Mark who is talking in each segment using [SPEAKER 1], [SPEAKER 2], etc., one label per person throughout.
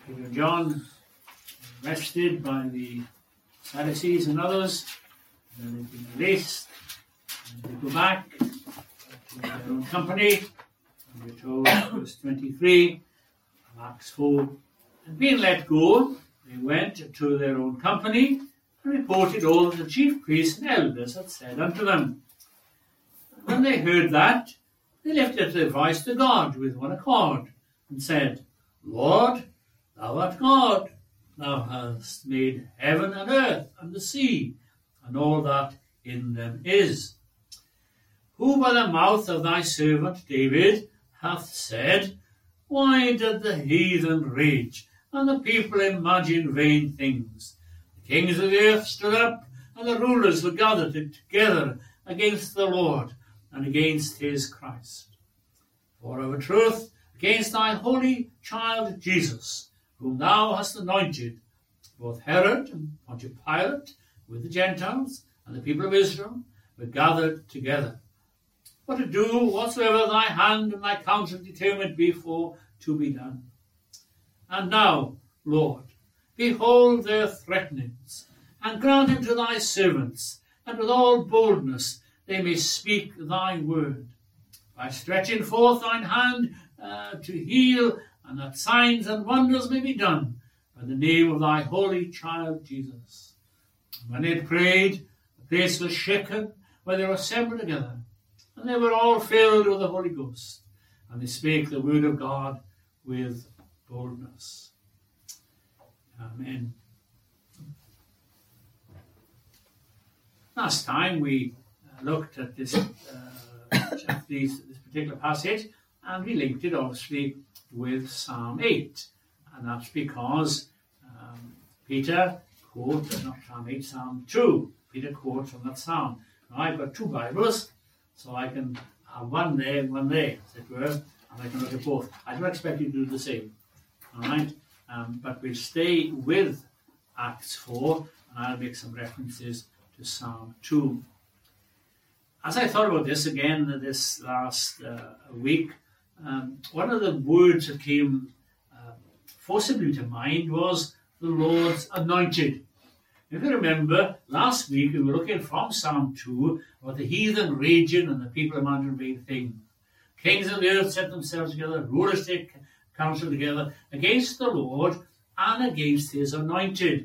[SPEAKER 1] Peter and John arrested by the Sadducees and others. Then they've been released. And they go back to their own company. And we're told, verse 23 of Acts 4, and being let go, they went to their own company and reported all that the chief priests and elders had said unto them. And when they heard that, they lifted their voice to God with one accord, and said, Lord, thou art God. Thou hast made heaven and earth and the sea, and all that in them is. Who by the mouth of thy servant David hath said, Why did the heathen rage, and the people imagine vain things? The kings of the earth stood up, and the rulers were gathered together against the Lord and against his Christ. For of a truth, against thy holy child Jesus, whom thou hast anointed, both Herod and Pontius Pilate, with the Gentiles and the people of Israel, were gathered together, for to do whatsoever thy hand and thy counsel determined before to be done. And now, Lord, behold their threatenings, and grant unto thy servants, and with all boldness they may speak thy word, by stretching forth thine hand to heal, and that signs and wonders may be done by the name of thy holy child Jesus. And when they had prayed, the place was shaken where they were assembled together, and they were all filled with the Holy Ghost, and they spake the word of God with boldness. Amen. Last time we looked at this particular passage, and we linked it obviously with Psalm 8, and that's because Peter quotes, not Psalm 8, Psalm 2. Peter quotes from that psalm. Now I've got two Bibles, so I can have one there and one there, as it were, and I can look at both. I don't expect you to do the same, all right? But we'll stay with Acts 4, and I'll make some references to Psalm 2. As I thought about this again this last week, one of the words that came forcibly to mind was the Lord's anointed. If you remember, last week we were looking from Psalm 2 about the heathen raging and the people imagining vain things. Kings of the earth set themselves together, rulers take counsel together against the Lord and against his anointed.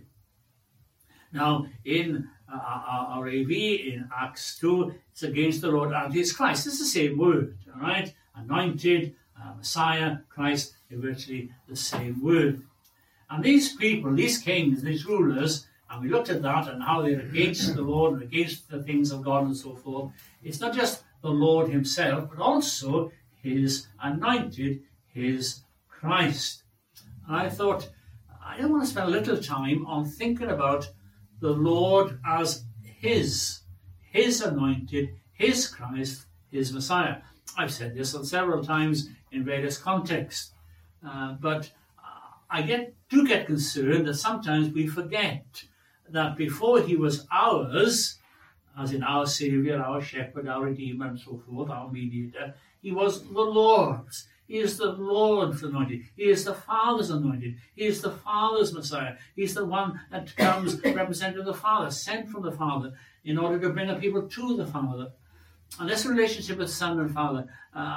[SPEAKER 1] Now, in our AV, in Acts 2, it's against the Lord and his Christ. It's the same word, all right? Anointed, Messiah, Christ, they're virtually the same word. And these people, these kings, these rulers, and we looked at that and how they're against the Lord and against the things of God and so forth. It's not just the Lord himself, but also his anointed, his Christ. And I thought, I don't want to spend a little time on thinking about the Lord as his anointed, his Christ, his Messiah. I've said this on several times in various contexts, but I do get concerned that sometimes we forget that before he was ours, as in our Saviour, our Shepherd, our Redeemer, and so forth, our Mediator, he was the Lord's. He is the Lord's anointed. He is the Father's anointed. He is the Father's Messiah. He's the one that comes representing the Father, sent from the Father, in order to bring a people to the Father. And this relationship with Son and Father,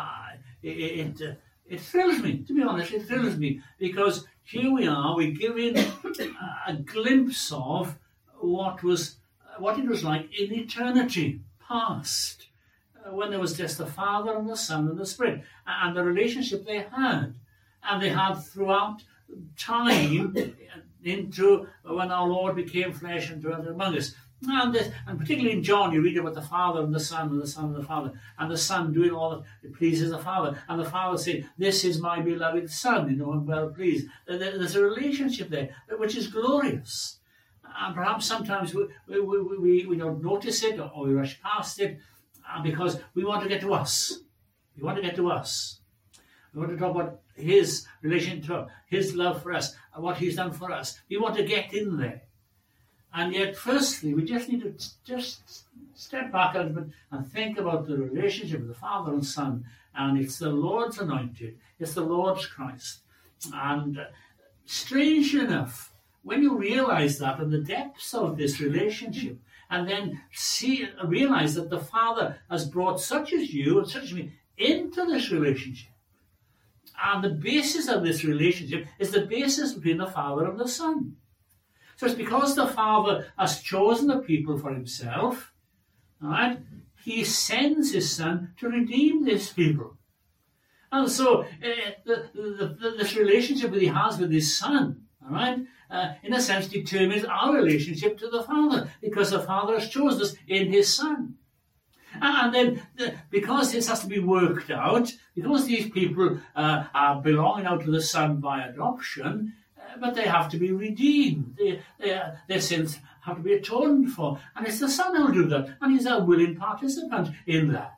[SPEAKER 1] it thrills me, to be honest. It thrills me, because here we are, we're given a glimpse of what it was like in eternity past, when there was just the Father and the Son and the Spirit, and the relationship they had. And they had throughout time into when our Lord became flesh and dwelt among us. And particularly in John, you read about the Father and the Son and the Son and the Father, and the Son doing all that pleases the Father, and the Father saying, "This is my beloved Son, I'm well pleased." There's a relationship there which is glorious, and perhaps sometimes we don't notice it, or we rush past it, because we want to get to us. We want to get to us. We want to talk about his relation to us, his love for us, and what he's done for us. We want to get in there. And yet, firstly, we just need to just step back a little bit and think about the relationship of the Father and Son. And it's the Lord's anointed. It's the Lord's Christ. And strangely enough, when you realize that and the depths of this relationship, and then realize that the Father has brought such as you and such as me into this relationship, and the basis of this relationship is the basis between the Father and the Son. So it's because the Father has chosen the people for himself, all right, he sends his Son to redeem these people. And so this relationship that he has with his Son, all right, in a sense determines our relationship to the Father, because the Father has chosen us in his Son. And then, because this has to be worked out, because these people are belonging now to the Son by adoption, but they have to be redeemed. Their sins have to be atoned for. And it's the Son who will do that. And he's a willing participant in that.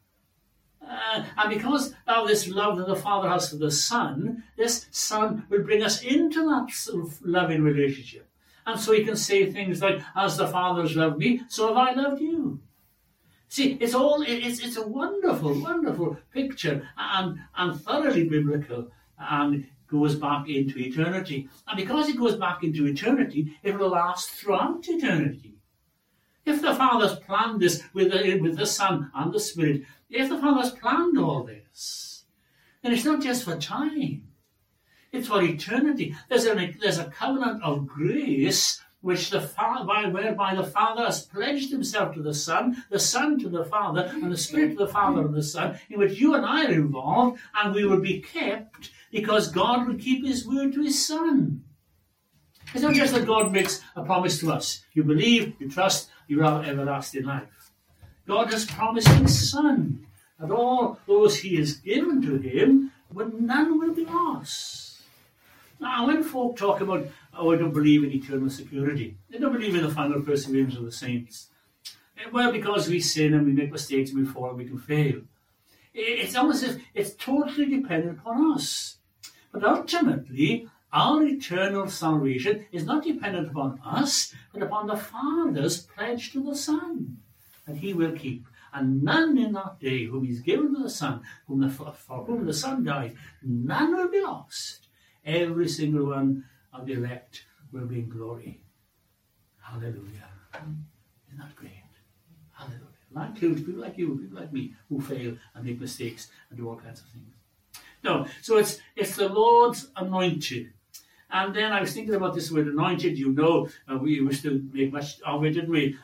[SPEAKER 1] And because of this love that the Father has for the Son, this Son will bring us into that sort of loving relationship. And so he can say things like, as the Father has loved me, so have I loved you. See, it's a wonderful, wonderful picture and thoroughly biblical, and goes back into eternity. And because it goes back into eternity, it will last throughout eternity. If the Father's planned this with the Son and the Spirit, if the Father's planned all this, then it's not just for time. It's for eternity. There's a covenant of grace which whereby the Father has pledged himself to the Son to the Father, and the Spirit to the Father and the Son, in which you and I are involved, and we will be kept because God will keep his word to his Son. It's not just that God makes a promise to us. You believe, you trust, you have everlasting life. God has promised his Son that all those he has given to him, none will be lost. Now, when folk talk about, I don't believe in eternal security, they don't believe in the final perseverance of the saints. Well, because we sin and we make mistakes and we fall and we can fail. It's almost as if it's totally dependent upon us. But ultimately, our eternal salvation is not dependent upon us, but upon the Father's pledge to the Son. And he will keep. And none in that day whom he's given to the Son, for whom the Son died, none will be lost. Every single one of the elect will be in glory. Hallelujah. Isn't that great? Hallelujah. And that includes people like you, people like me, who fail and make mistakes and do all kinds of things. No, so it's the Lord's anointed. And then I was thinking about this word anointed. You know, we used to make much of it, didn't we?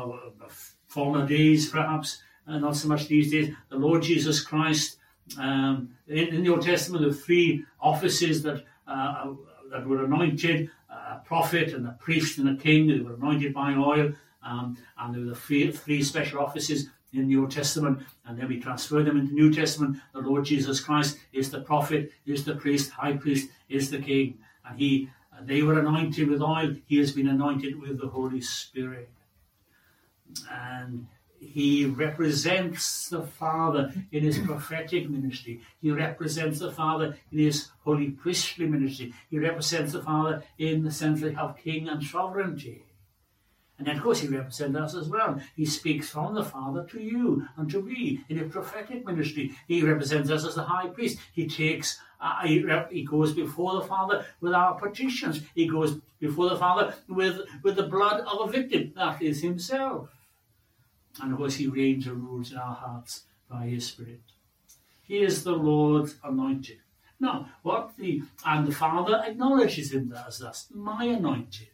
[SPEAKER 1] Former days, perhaps, not so much these days. The Lord Jesus Christ, in the Old Testament, there were 3 offices that were anointed, a prophet and a priest and a king. They were anointed by oil, and there were the 3 special offices in the Old Testament, and then we transfer them into the New Testament. The Lord Jesus Christ is the prophet, is the priest, high priest, is the king. And they were anointed with oil. He has been anointed with the Holy Spirit. And he represents the Father in his prophetic ministry. He represents the Father in his holy priestly ministry. He represents the Father in the sense of king and sovereignty. And then, of course, he represents us as well. He speaks from the Father to you and to me in a prophetic ministry. He represents us as the high priest. He takes, he goes before the Father with our petitions. He goes before the Father with the blood of a victim. That is himself. And of course, he reigns and rules in our hearts by his Spirit. He is the Lord's anointed. Now, the Father acknowledges him as thus, my anointed.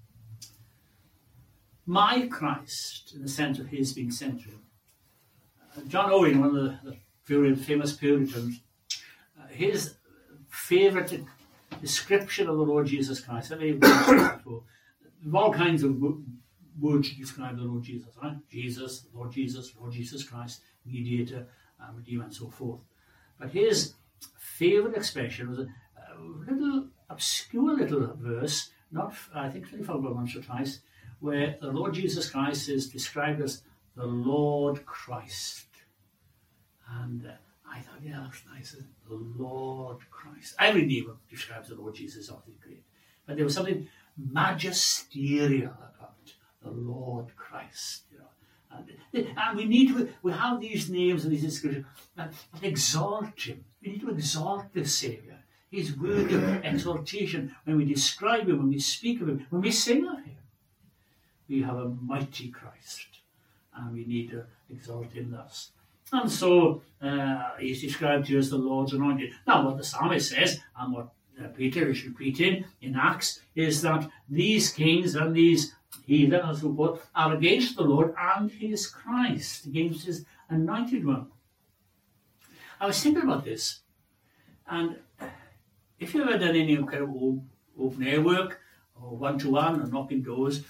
[SPEAKER 1] My Christ, in the sense of his being sent to him. John Owen, one of the very famous Puritans, his favourite description of the Lord Jesus Christ, all kinds of words to describe the Lord Jesus, right? Jesus, Lord Jesus Christ, mediator, redeemer, and so forth. But his favourite expression was a little obscure little verse, I think it's only found once or twice, where the Lord Jesus Christ is described as the Lord Christ. And I thought, yeah, that's nice. The Lord Christ. Every name describes the Lord Jesus, obviously great. But there was something magisterial about the Lord Christ. You know. And we have these names and these descriptions that exalt him. We need to exalt this Saviour. He's worthy of exaltation when we describe him, when we speak of him, when we sing of him. We have a mighty Christ, and we need to exalt him thus. And so he's described here as the Lord's anointed. Now, what the psalmist says, and what Peter is repeating in Acts, is that these kings and these heathen and so forth are against the Lord and his Christ, against his anointed one. I was thinking about this, and if you've ever done any kind of open air work, or one-to-one, or knocking doors,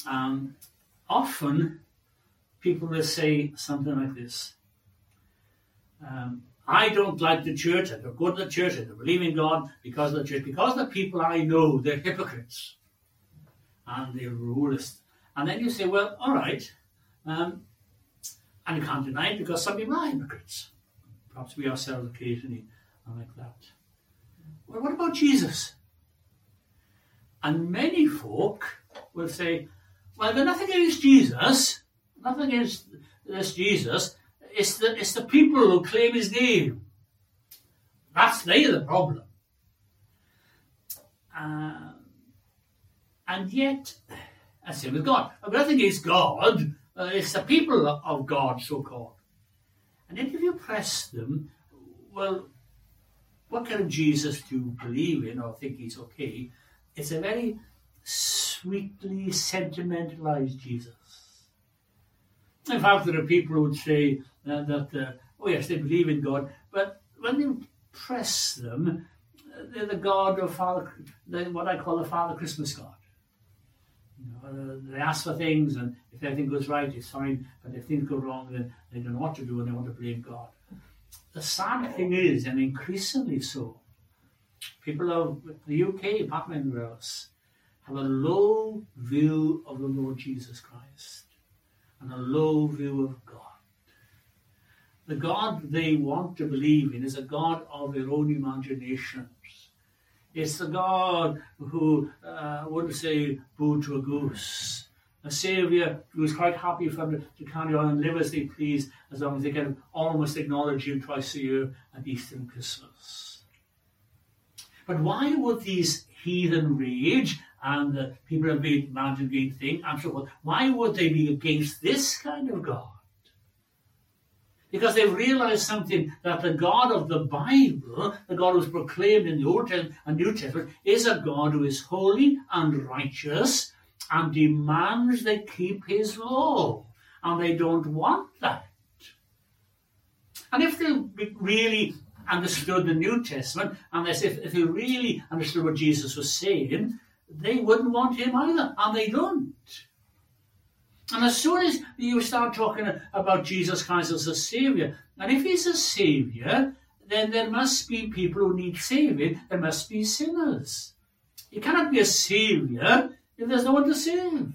[SPEAKER 1] often people will say something like this. I don't like the church, I don't go to the church, I don't believe in God because of the church, because the people I know, they're hypocrites and they're rulers. And then you say, well, all right, and you can't deny it because some people are hypocrites. Perhaps we ourselves occasionally are like that. Well, what about Jesus? And many folk will say, well, there's nothing against Jesus, nothing against this Jesus. It's the people who claim his name. They're the problem. And yet, I say with God, I've got nothing against God. It's the people of God, so-called. And then if you press them, well, what kind of Jesus do you believe in or think he's okay? It's a very sweetly sentimentalized Jesus. In fact, there are people who would say that, oh yes, they believe in God, but when you press them, they're the God of what I call the Father Christmas God. They ask for things, and if everything goes right, it's fine, but if things go wrong, then they don't know what to do, and they want to blame God. The sad thing is, and increasingly so, people of the UK, apart from anywhere else, have a low view of the Lord Jesus Christ and a low view of God. The God they want to believe in is a God of their own imaginations. It's the God who wouldn't say boo to a goose. A saviour who is quite happy for them to carry on and live as they please, as long as they can almost acknowledge him twice a year at Easter and Christmas. But why would these heathen rage and the people have made mountain green thing and so forth? Why would they be against this kind of God? Because they've realized something, that the God of the Bible, the God who is proclaimed in the Old Testament and New Testament, is a God who is holy and righteous and demands they keep his law. And they don't want that. And if they really understood the New Testament, and if they really understood what Jesus was saying, they wouldn't want him either, and they don't. And as soon as you start talking about Jesus Christ as a saviour, and if he's a saviour, then there must be people who need saving, there must be sinners. You cannot be a saviour if there's no one to save.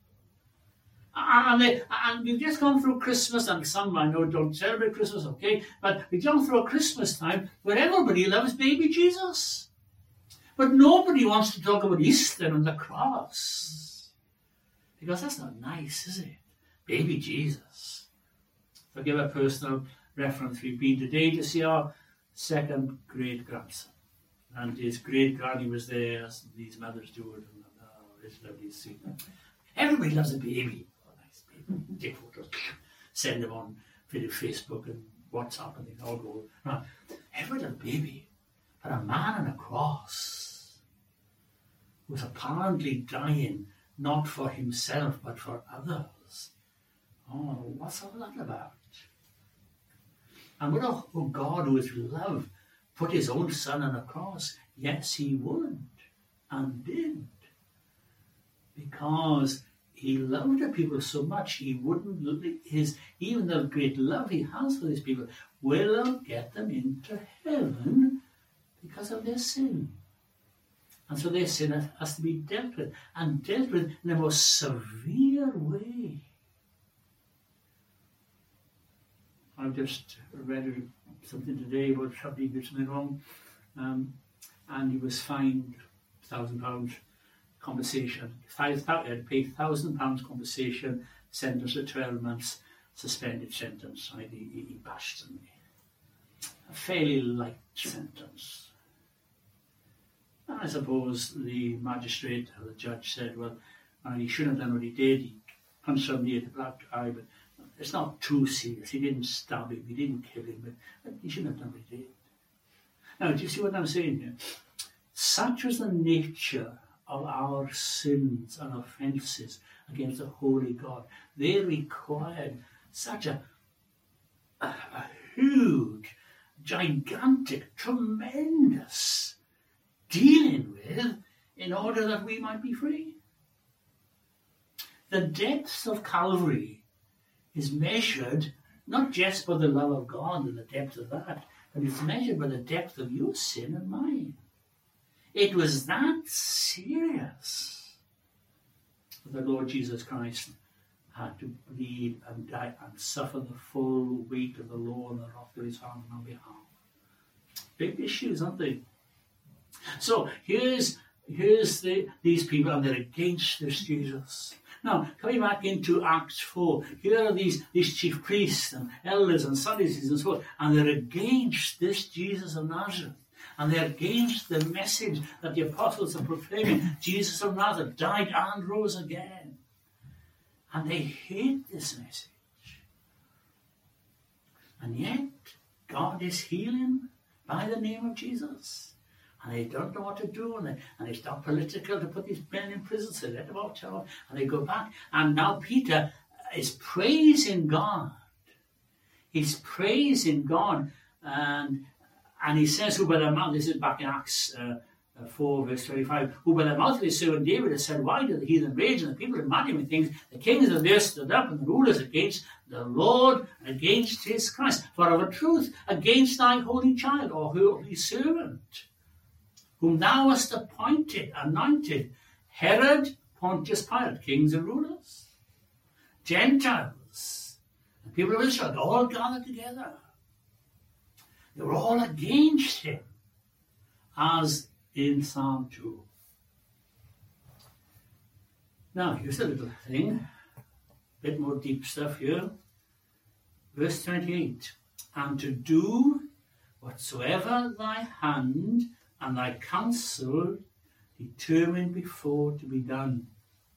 [SPEAKER 1] And we've just gone through Christmas, and some I know don't celebrate Christmas, okay, but we've gone through a Christmas time where everybody loves baby Jesus. But nobody wants to talk about Easter and the cross. Because that's not nice, is it? Baby Jesus. If I give a personal reference, we've been today to see our second great-grandson. And his great-granny was there, as these mothers do it. And, it's lovely to see them. Everybody loves a baby. Oh, nice baby. Take photos. Send them on Facebook and WhatsApp and they all go. Right. Everybody loves a baby. But a man on a cross was apparently dying not for himself, but for others. Oh, what's all that about? And would a God who is love put his own son on a cross? Yes, he would, and did. Because he loved the people so much, he wouldn't, even the great love he has for these people, will get them into heaven because of their sin. And so their sin has to be dealt with, and dealt with in a most severe way. I've just read something today about somebody did something wrong, and he was fined £1,000 compensation. Had to pay £1,000 compensation, sentenced to 12 months, suspended sentence. He bashed me. A fairly light sentence. I suppose the magistrate or the judge said, well, he shouldn't have done what he did. He punched somebody in the black eye, but it's not too serious. He didn't stab him, he didn't kill him, but he shouldn't have done what he did. Now, do you see what I'm saying here? Such was the nature of our sins and offences against the holy God. They required such a huge, gigantic, tremendous dealing with in order that we might be free. The depth of Calvary is measured not just by the love of God and the depth of that, but it's measured by the depth of your sin and mine. It was that serious that the Lord Jesus Christ had to bleed and die and suffer the full weight of the law and the wrath of his hand on our behalf. Big issues, aren't they? So here's these people, and they're against this Jesus. Now, coming back into Acts 4, here are these chief priests and elders and Sadducees and so on, and they're against this Jesus of Nazareth. And they're against the message that the apostles are proclaiming. Jesus of Nazareth died and rose again. And they hate this message. And yet, God is healing by the name of Jesus. And they don't know what to do, and it's not political to put these men in prison, so let them out, and they go back. And now Peter is praising God. He's praising God, and he says, who by the mouth, this is back in Acts 4, verse 25, who by the mouth of his servant David has said, why do the heathen rage, and the people imagine with things? The kings of the earth stood up, and the rulers against the Lord, against his Christ. For of a truth, against thy holy child, or holy servant, whom thou hast anointed, Herod, Pontius Pilate, kings and rulers, Gentiles, and people of Israel, all gathered together. They were all against him, as in Psalm 2. Now, here's a little thing, a bit more deep stuff here. Verse 28, and to do whatsoever thy hand and thy counsel determined before to be done.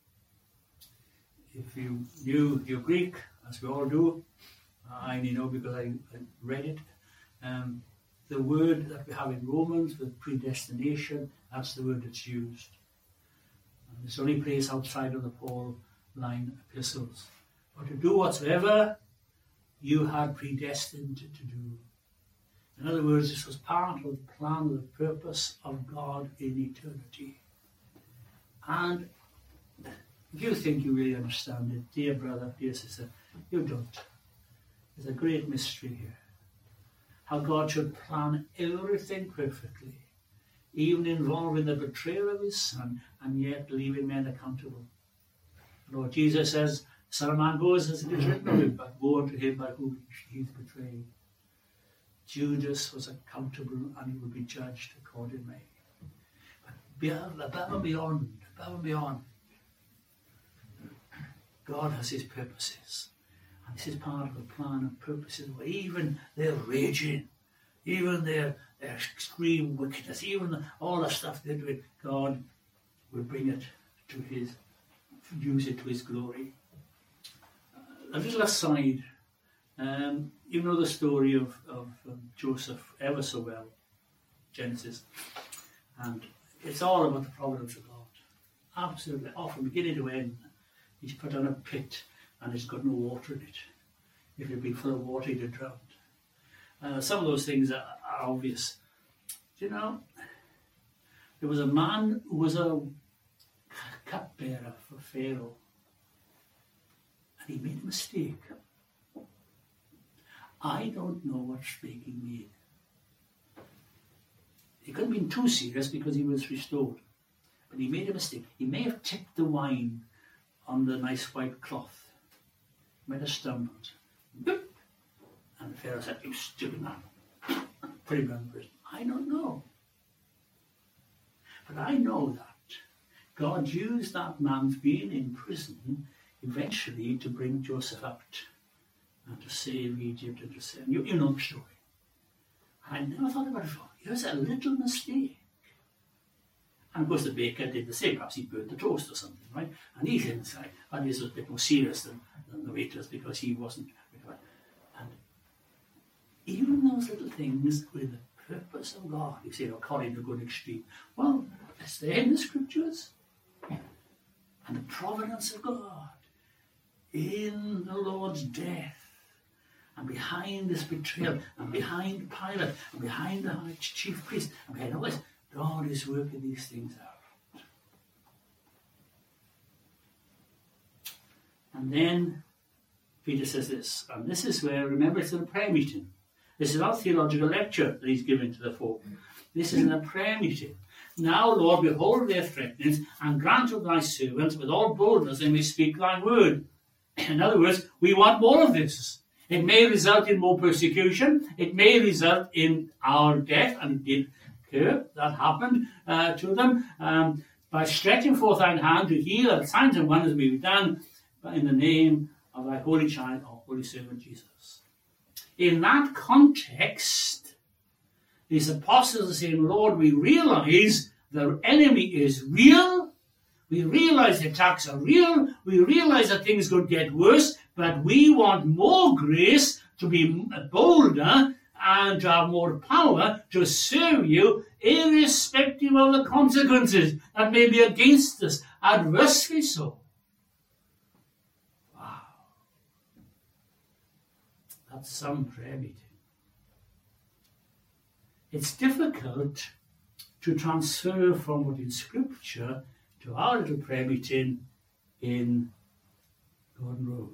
[SPEAKER 1] If you knew your Greek, as we all do, I only know because I read it, the word that we have in Romans with predestination, that's the word that's used. And it's the only place outside of the Pauline epistles. But to do whatsoever you had predestined to do. In other words, this was part of the plan, the purpose of God in eternity. And if you think you really understand it, dear brother, dear sister, you don't. There's a great mystery here. How God should plan everything perfectly, even involving the betrayal of his Son, and yet leaving men accountable. Lord Jesus says, the Son of Man goes as it is written of him, but woe unto him by whom he is betrayed. Judas was accountable and he will be judged accordingly. But above and beyond, God has his purposes. And this is part of the plan and purposes where even their raging, even their extreme wickedness, even all the stuff they're doing, God will bring it to use it to his glory. A little aside, you know the story of Joseph ever so well, Genesis, and it's all about the providence of God. Absolutely, all from beginning to end. He's put on a pit and it's got no water in it. If it had been full of water, he'd have drowned. Some of those things are obvious. Do you know, there was a man who was a cupbearer for Pharaoh, and he made a mistake. I don't know what mistake he made. It couldn't have been too serious because he was restored. But he made a mistake. He may have tipped the wine on the nice white cloth. He might have stumbled. And Pharaoh said, you stupid man. Put him down in prison. I don't know. But I know that God used that man's being in prison eventually to bring Joseph out and to save Egypt and to save... You know the story. I never thought about it before. Here's a little mistake. And of course the baker did the same. Perhaps he burnt the toast or something, right? And he's inside. And this was a bit more serious than the waiters because he wasn't. And even those little things were the purpose of God. You say, according to good extreme. Well, it's there in the scriptures. And the providence of God in the Lord's death. And behind this betrayal, and behind Pilate, and behind the high chief priest, and behind all this, God is working these things out. And then Peter says this, and this is where, remember, it's in a prayer meeting. This is not a theological lecture that he's giving to the folk. This is in a prayer meeting. Now, Lord, behold their threatenings, and grant to thy servants with all boldness they may speak thy word. In other words, we want more of this. It may result in more persecution. It may result in our death, and it did occur. That happened to them. By stretching forth thine hand to heal, and signs and wonders may be done in the name of thy holy child, our holy servant Jesus. In that context, these apostles are saying, Lord, we realize the enemy is real. We realize the attacks are real. We realize that things could get worse, but we want more grace to be bolder and to have more power to serve you, irrespective of the consequences that may be against us, adversely so. Wow. That's some prayer meeting. It's difficult to transfer from what in Scripture to our little prayer meeting in Gordon Road.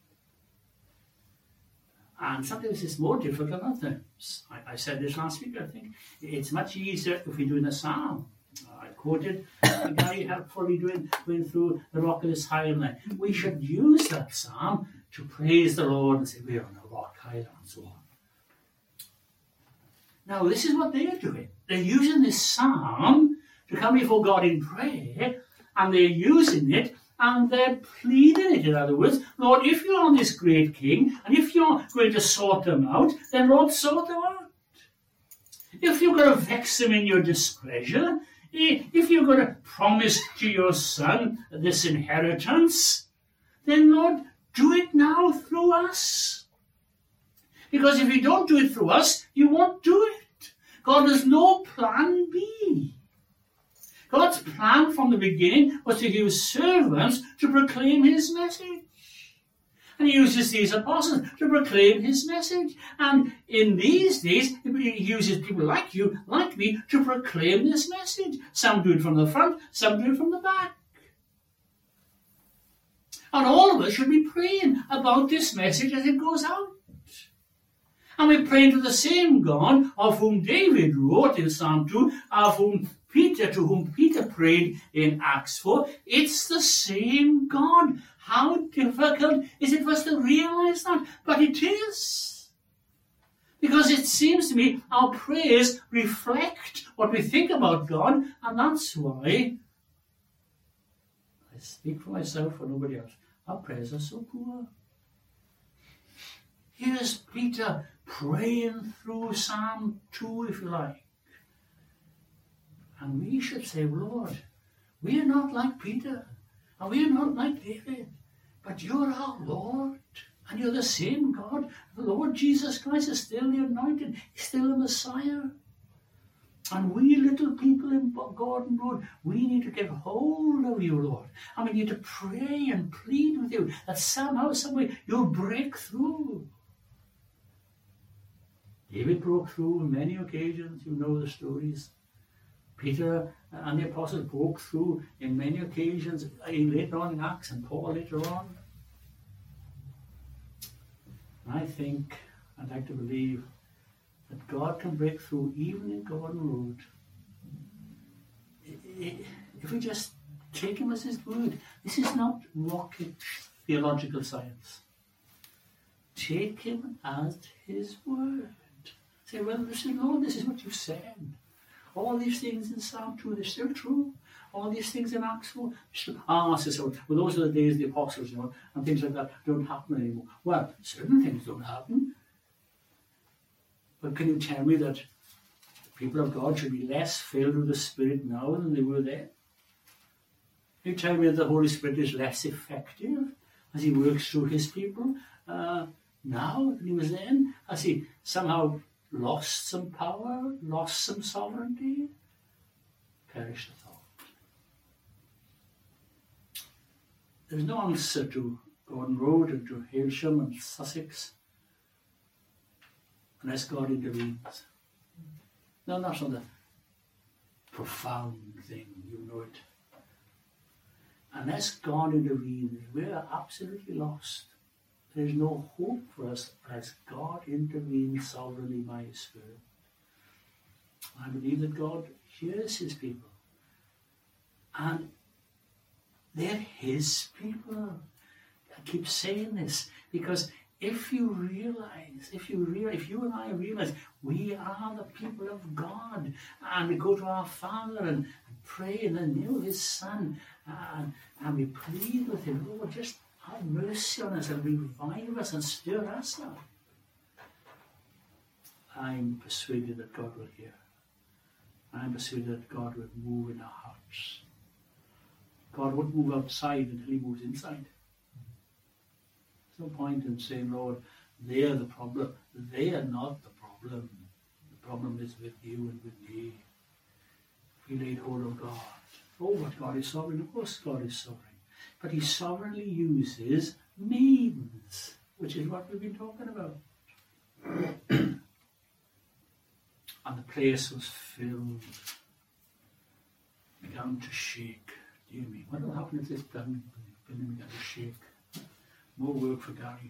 [SPEAKER 1] And sometimes it's more difficult than others. I said this last week, I think. It's much easier if we're doing a psalm. I quoted the guy helpfully going through the rock of this highland. We should use that psalm to praise the Lord and say, we're on a rock highland and so on. Now, this is what they're doing. They're using this psalm to come before God in prayer, and they're using it and they're pleading it. In other words, Lord, if you're on this great king, and if you're going to sort them out, then Lord, sort them out. If you're going to vex them in your displeasure, if you're going to promise to your son this inheritance, then Lord, do it now through us. Because if you don't do it through us, you won't do it. God has no plan B. God's plan from the beginning was to use servants to proclaim his message. And he uses these apostles to proclaim his message. And in these days, he uses people like you, like me, to proclaim this message. Some do it from the front, some do it from the back. And all of us should be praying about this message as it goes out. And we're praying to the same God of whom David wrote in Psalm 2, to whom Peter prayed in Acts 4. It's the same God. How difficult is it for us to realize that? But it is. Because it seems to me our prayers reflect what we think about God, and that's why I speak for myself or nobody else. Our prayers are so poor. Here's Peter praying through Psalm 2, if you like. And we should say, Lord, we are not like Peter, and we are not like David, but you're our Lord, and you're the same God. The Lord Jesus Christ is still the anointed, he's still the Messiah. And we little people in Gordon Road, we need to get hold of you, Lord. And we need to pray and plead with you that somehow, someway, you'll break through. David broke through on many occasions, you know the stories. Peter and the apostles broke through in many occasions, later on in Acts, and Paul later on. I think, I'd like to believe, that God can break through even in Gordon Road. If we just take him as his word. This is not rocket theological science. Take him as his word. Say, well, listen, Lord, this is what you said. All these things in Psalm 2, they're still true. All these things in Acts 4, so well, those are the days of the apostles, you know, and things like that don't happen anymore. Well, certain things don't happen. But can you tell me that people of God should be less filled with the Spirit now than they were then? You tell me that the Holy Spirit is less effective as he works through his people now than he was then? Has he somehow lost some power, lost some sovereignty? Perish the thought. There's no answer to Gordon Road and to Hailsham and Sussex unless God intervenes. No, that's not a profound thing, you know it. Unless God intervenes, we are absolutely lost. There is no hope for us unless God intervenes sovereignly by his Spirit. I believe that God hears his people. And they're his people. I keep saying this because if you and I realize we are the people of God, and we go to our Father and pray in the name of his Son, and we plead with him, Lord, just have mercy on us and revive us and stir us up, I'm persuaded that God will hear. I'm persuaded that God will move in our hearts. God won't move outside until he moves inside. There's no point in saying, Lord, they are the problem. They are not the problem. The problem is with you and with me. If we laid hold of God. Oh, but God is sovereign. Of course God is sovereign. But he sovereignly uses means, which is what we've been talking about. And the place was filled, began to shake. Dear me, what will happen if this building began to shake? More work for Gary.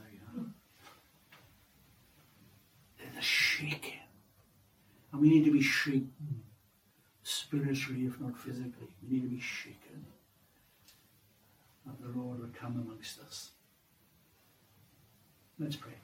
[SPEAKER 1] There's a shaking. And we need to be shaken, spiritually if not physically. We need to be shaken. That the Lord will come amongst us. Let's pray.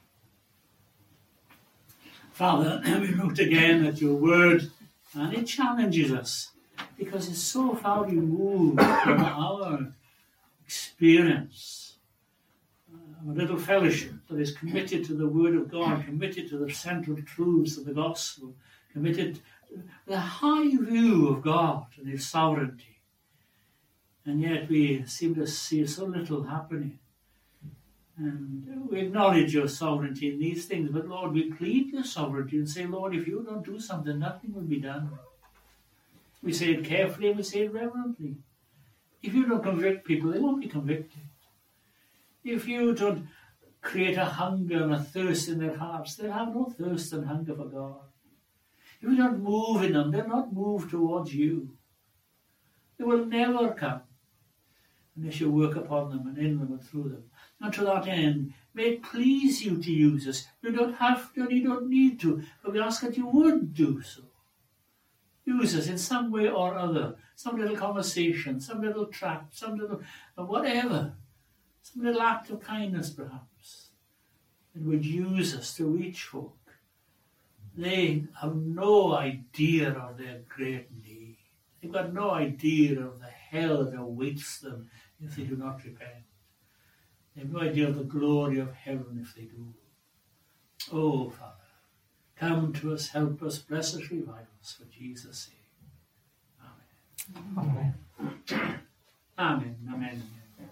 [SPEAKER 1] Father, we looked again at your word, and it challenges us because it's so far removed from our experience. A little fellowship that is committed to the word of God, committed to the central truths of the gospel, committed to the high view of God and his sovereignty. And yet we seem to see so little happening. And we acknowledge your sovereignty in these things, but Lord, we plead your sovereignty and say, Lord, if you don't do something, nothing will be done. We say it carefully and we say it reverently. If you don't convict people, they won't be convicted. If you don't create a hunger and a thirst in their hearts, they'll have no thirst and hunger for God. If you don't move in them, they'll not move towards you. They will never come unless you work upon them and in them and through them. And to that end, may it please you to use us. You don't have to and you don't need to, but we ask that you would do so. Use us in some way or other, some little conversation, some little tract, some little whatever, some little act of kindness perhaps, that would use us to reach folk. They have no idea of their great need. They've got no idea of the hell that awaits them if they do not repent. They have no idea of the glory of heaven if they do. Oh, Father, come to us, help us, bless us, revive us, for Jesus' sake. Amen. Amen. Amen. Amen.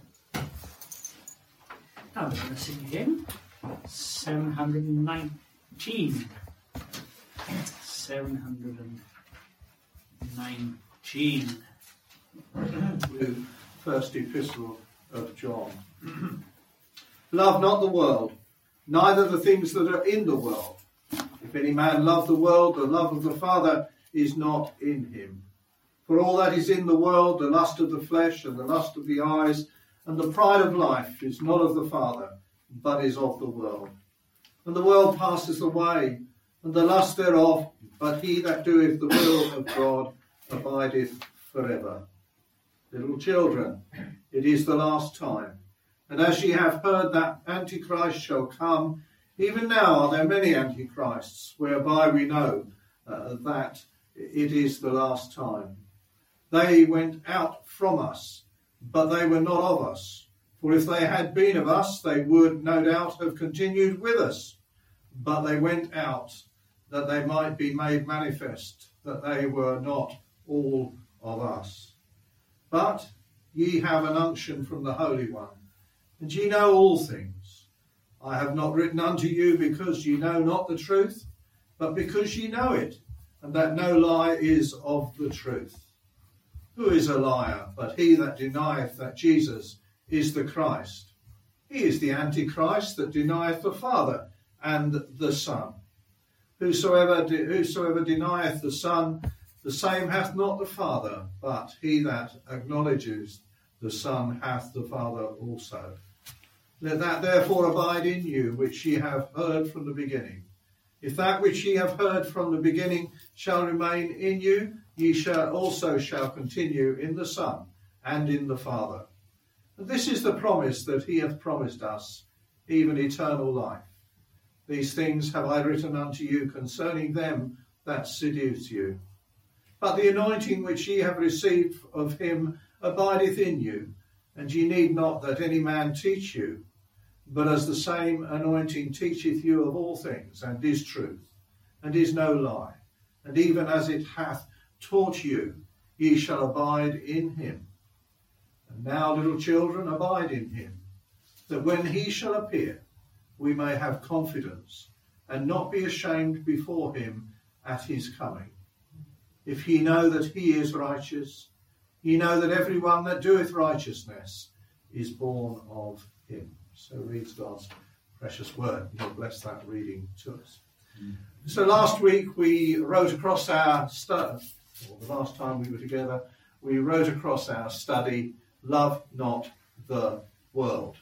[SPEAKER 1] Now we're going to sing again. 719. 719.
[SPEAKER 2] With first epistle of John. Love not the world, neither the things that are in the world. If any man love the world, the love of the Father is not in him. For all that is in the world, the lust of the flesh and the lust of the eyes and the pride of life is not of the Father, but is of the world. And the world passes away, and the lust thereof, but he that doeth the will of God abideth forever. Little children, it is the last time. And as ye have heard that Antichrist shall come, even now are there many Antichrists, whereby we know that it is the last time. They went out from us, but they were not of us. For if they had been of us, they would no doubt have continued with us. But they went out, that they might be made manifest, that they were not all of us. But ye have an unction from the Holy One, and ye know all things. I have not written unto you because ye know not the truth, but because ye know it, and that no lie is of the truth. Who is a liar but he that denieth that Jesus is the Christ? He is the Antichrist that denieth the Father and the Son. Whosoever denieth the Son, the same hath not the Father, but he that acknowledges the Son hath the Father also. Let that therefore abide in you which ye have heard from the beginning. If that which ye have heard from the beginning shall remain in you, ye shall continue in the Son and in the Father. And this is the promise that he hath promised us, even eternal life. These things have I written unto you concerning them that seduce you. But the anointing which ye have received of him abideth in you, and ye need not that any man teach you, but as the same anointing teacheth you of all things, and is truth, and is no lie, and even as it hath taught you, ye shall abide in him. And now, little children, abide in him, that when he shall appear, we may have confidence, and not be ashamed before him at his coming. If ye know that he is righteous, ye know that every one that doeth righteousness is born of him. So reads God's precious word. God bless that reading to us. So last week we wrote across our study, or the last time we were together, we wrote across our study, Love Not the World.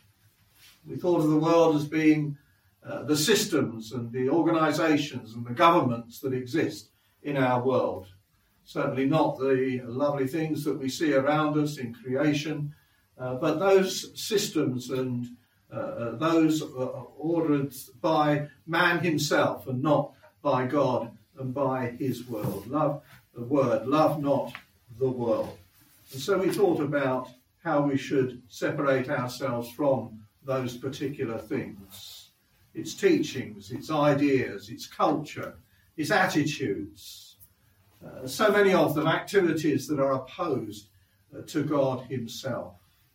[SPEAKER 2] We thought of the world as being the systems and the organisations and the governments that exist in our world. Certainly not the lovely things that we see around us in creation, but those systems and those ordered by man himself and not by God and by his word. Love not the world. And so we thought about how we should separate ourselves from those particular things. Its teachings, its ideas, its culture, its attitudes. So many of them activities that are opposed to God himself.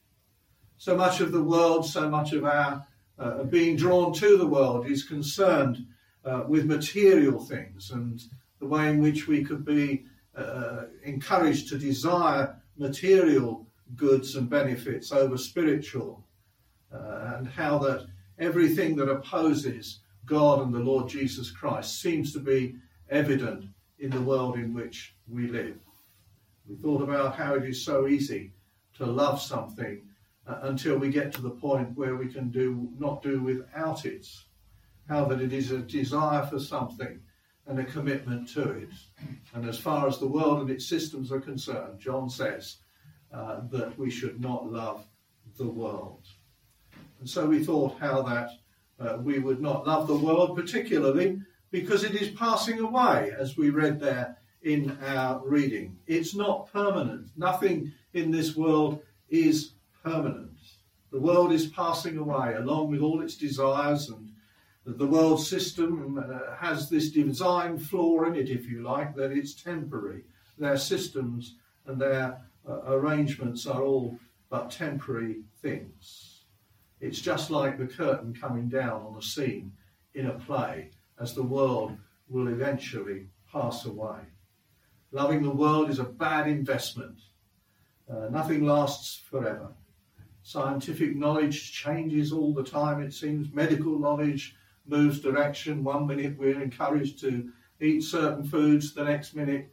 [SPEAKER 2] So much of the world, so much of our being drawn to the world is concerned with material things and the way in which we could be encouraged to desire material goods and benefits over spiritual, and how that everything that opposes God and the Lord Jesus Christ seems to be evident in the world in which we live. We thought about how it is so easy to love something until we get to the point where we can not do without it. How that it is a desire for something and a commitment to it. And as far as the world and its systems are concerned, John says that we should not love the world. And so we thought how that we would not love the world, particularly because it is passing away, as we read there in our reading. It's not permanent. Nothing in this world is permanent. The world is passing away, along with all its desires, and the world system has this design flaw in it, if you like, that it's temporary. Their systems and their arrangements are all but temporary things. It's just like the curtain coming down on a scene in a play, as the world will eventually pass away. Loving the world is a bad investment. Nothing lasts forever. Scientific knowledge changes all the time, it seems. Medical knowledge moves direction. 1 minute we're encouraged to eat certain foods, the next minute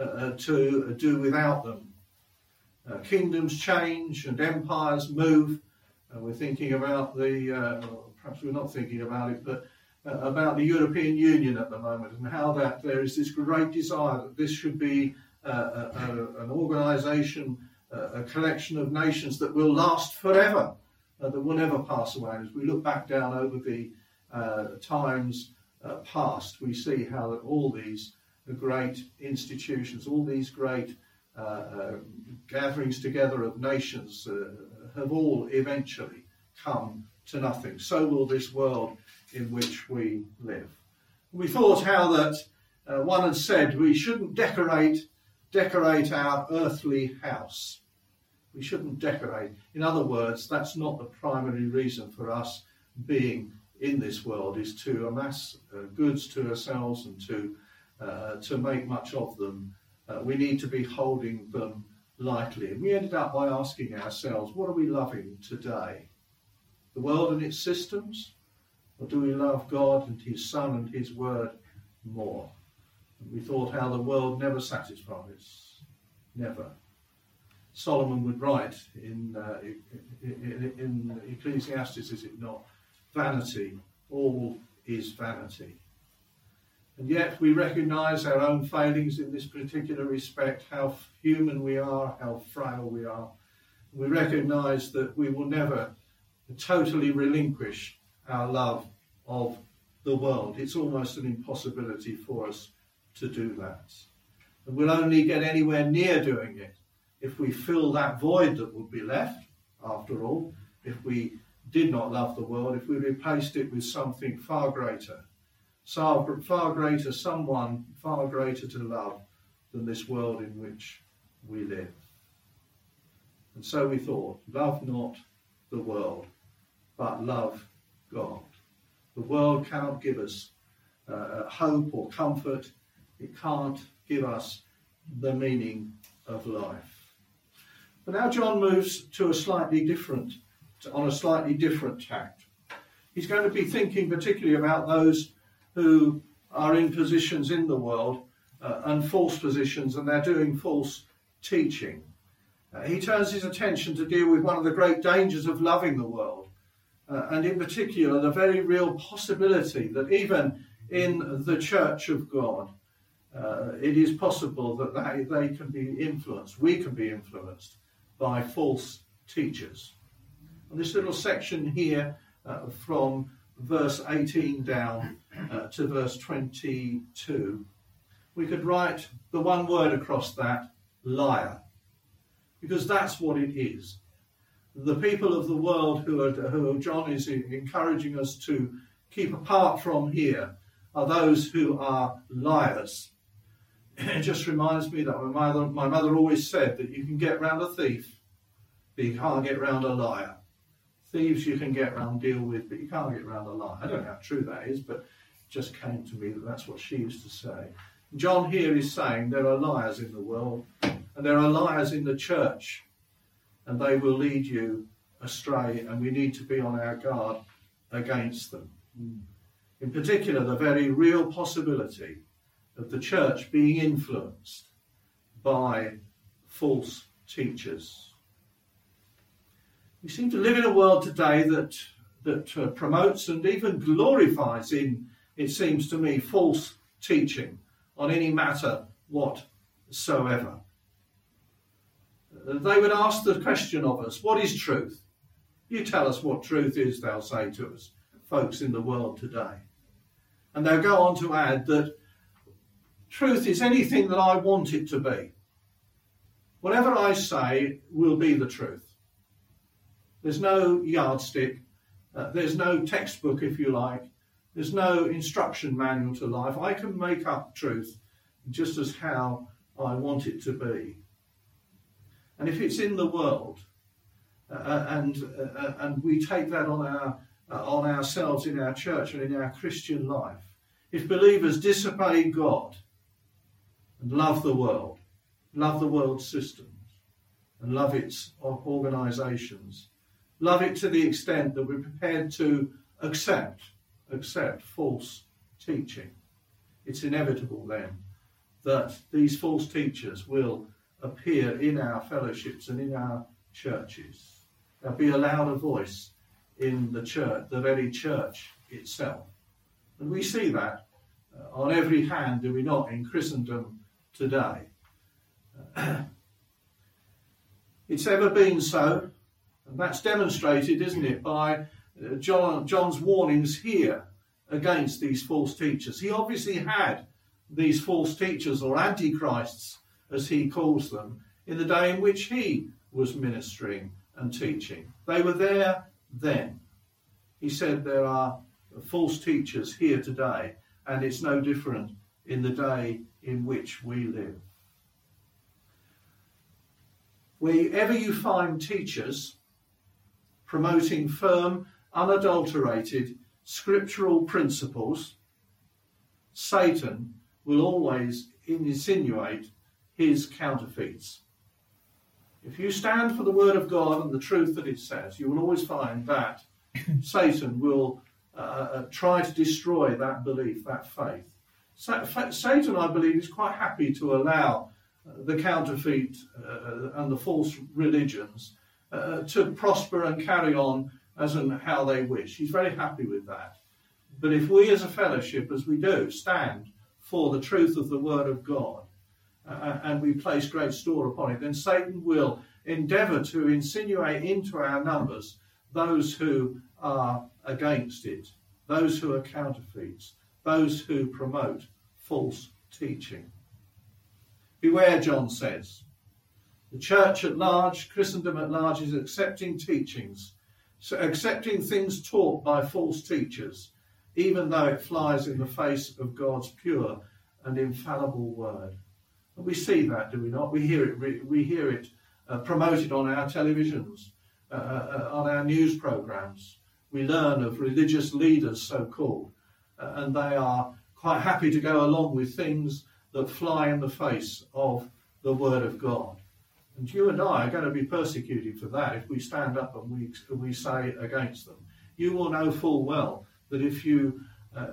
[SPEAKER 2] to do without them. Kingdoms change and empires move. We're thinking about perhaps we're not thinking about it, but about the European Union at the moment, and how that there is this great desire that this should be an organisation, a collection of nations that will last forever, that will never pass away. And as we look back down over the times past, we see how that all these great institutions, all these great gatherings together of nations have all eventually come to nothing. So will this world in which we live. We thought how that one had said we shouldn't decorate our earthly house. We shouldn't decorate. In other words, that's not the primary reason for us being in this world, is to amass goods to ourselves and to make much of them. We need to be holding them lightly. And we ended up by asking ourselves, what are we loving today? The world and its systems? Or do we love God and his Son and his Word more? And we thought how the world never satisfies. Never. Solomon would write in Ecclesiastes, is it not? Vanity, all is vanity. And yet we recognise our own failings in this particular respect, how human we are, how frail we are. We recognise that we will never totally relinquish our love of the world. It's almost an impossibility for us to do that. And we'll only get anywhere near doing it if we fill that void that would be left, after all, if we did not love the world, if we replaced it with something far greater, someone far greater to love than this world in which we live. And so we thought, love not the world, but love God. The world cannot give us hope or comfort. It can't give us the meaning of life. But now John moves to on a slightly different tact. He's going to be thinking particularly about those who are in positions in the world and false positions, and they're doing false teaching. He turns his attention to deal with one of the great dangers of loving the world, and in particular the very real possibility that even in the Church of God, it is possible that they can be influenced, we can be influenced by false teachers. And this little section here from verse 18 down to verse 22, we could write the one word across that, liar, because that's what it is. The people of the world who John is encouraging us to keep apart from here are those who are liars. It just reminds me that my mother always said that you can get round a thief, but you can't get round a liar. Thieves you can get round, deal with, but you can't get round a liar. I don't know how true that is, but it just came to me that that's what she used to say. John here is saying there are liars in the world, and there are liars in the church, and they will lead you astray, and we need to be on our guard against them. In particular, the very real possibility of the church being influenced by false teachers. We seem to live in a world today that promotes and even glorifies it seems to me, false teaching on any matter whatsoever. They would ask the question of us, what is truth? You tell us what truth is, they'll say to us, folks in the world today. And they'll go on to add that truth is anything that I want it to be. Whatever I say will be the truth. There's no yardstick. There's no textbook, if you like. There's no instruction manual to life. I can make up truth just as how I want it to be. And if it's in the world, and we take that on ourselves in our church and in our Christian life, if believers disobey God and love the world's systems, and love its organisations, love it to the extent that we're prepared to accept false teaching, it's inevitable then that these false teachers will appear in our fellowships and in our churches. They'll be allowed a voice in the church, the very church itself. And we see that on every hand, do we not, in Christendom today. It's ever been so, and that's demonstrated, isn't it, by John's warnings here against these false teachers. He obviously had these false teachers, or antichrists, as he calls them, in the day in which he was ministering and teaching. They were there then. He said there are false teachers here today, and it's no different in the day in which we live. Wherever you find teachers promoting firm, unadulterated, scriptural principles, Satan will always insinuate his counterfeits. If you stand for the word of God and the truth that it says, you will always find that Satan will try to destroy that belief, that faith. Satan, I believe, is quite happy to allow the counterfeit and the false religions to prosper and carry on as and how they wish. He's very happy with that. But if we as a fellowship, as we do, stand for the truth of the word of God, and we place great store upon it, then Satan will endeavour to insinuate into our numbers those who are against it, those who are counterfeits, those who promote false teaching. Beware, John says. The church at large, Christendom at large, is accepting teachings, so accepting things taught by false teachers, even though it flies in the face of God's pure and infallible word. And we see that, do we not? We hear it promoted on our televisions, on our news programmes. We learn of religious leaders, so-called, and they are quite happy to go along with things that fly in the face of the word of God. And you and I are going to be persecuted for that if we stand up and we say against them. You will know full well that if you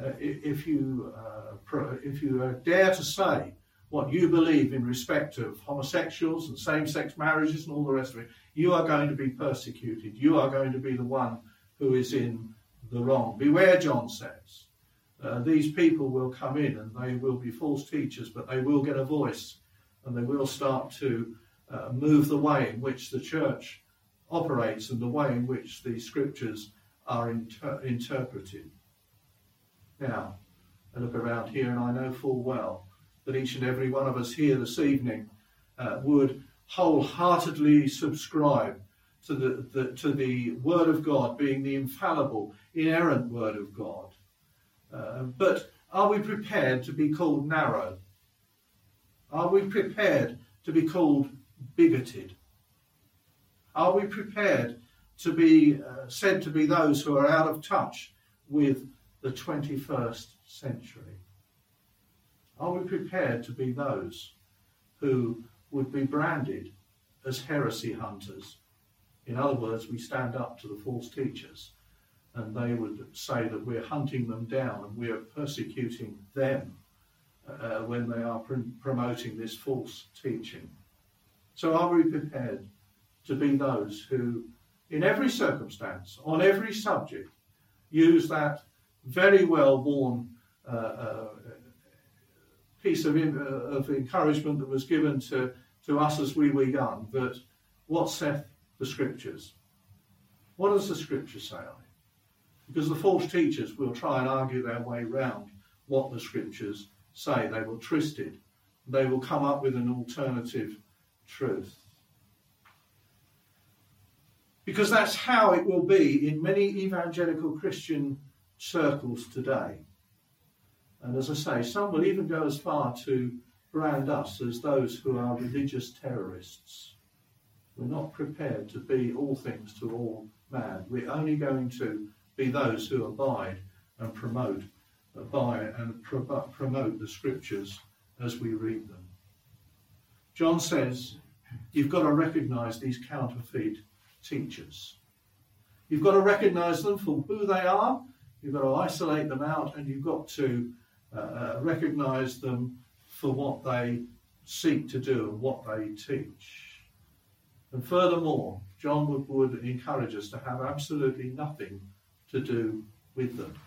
[SPEAKER 2] dare to say what you believe in respect of homosexuals and same-sex marriages and all the rest of it, you are going to be persecuted. You are going to be the one who is in the wrong. Beware, John says. These people will come in and they will be false teachers, but they will get a voice and they will start to move the way in which the church operates and the way in which the scriptures are interpreted. Now, I look around here and I know full well that each and every one of us here this evening would wholeheartedly subscribe to the Word of God being the infallible, inerrant Word of God. But are we prepared to be called narrow? Are we prepared to be called bigoted? Are we prepared to be said to be those who are out of touch with the 21st century? Are we prepared to be those who would be branded as heresy hunters? In other words, we stand up to the false teachers and they would say that we're hunting them down and we're persecuting them when they are promoting this false teaching. So are we prepared to be those who, in every circumstance, on every subject, use that very well-worn piece of encouragement that was given to us as we were young, that what saith the Scriptures? What does the Scripture say on it? Because the false teachers will try and argue their way round what the Scriptures say. They will twist it. They will come up with an alternative truth. Because that's how it will be in many evangelical Christian circles today. And as I say, some will even go as far to brand us as those who are religious terrorists. We're not prepared to be all things to all man. We're only going to be those who abide and promote the Scriptures as we read them. John says you've got to recognise these counterfeit teachers. You've got to recognise them for who they are. You've got to isolate them out, and you've got to recognise them for what they seek to do and what they teach. And furthermore, John would encourage us to have absolutely nothing to do with them.